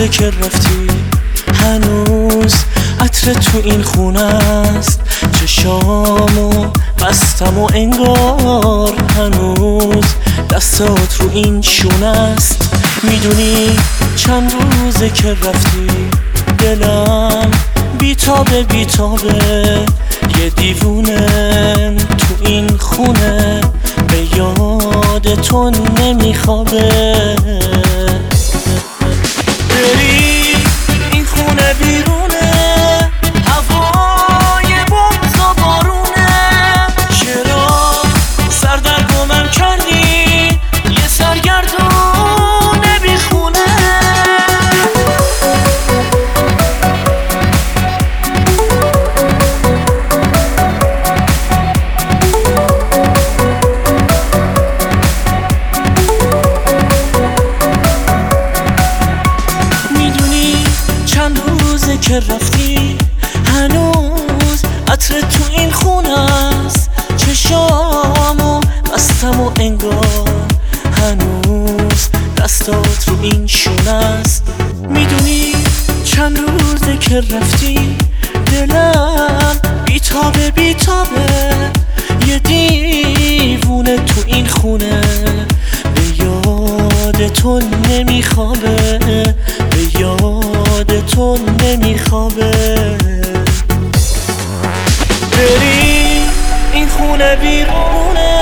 روزه که رفتی هنوز عطر تو این خونه است. چشامو بستم و انگار هنوز دستات رو این شونه است. میدونی چند روزه که رفتی دلم بیتابه بیتابه، یه دیوونه تو این خونه به یاد تو نمیخوابه. بری این خونه بیرونه، هوای بغض و بارونه. چرا سردرگمم کردی یه سرگردونه بیخونه؟ چند روزه که رفتی هنوز عطر تو این خونه است. چشامو بستم و انگار هنوز دستات رو این شونه است. میدونی چند روزه که رفتی دلم بیتابه بیتابه، یه دیوونه تو این خونه به یاد تو نمیخوابه، به یاد تو نمیخوابه. بری این خونه بیرونه،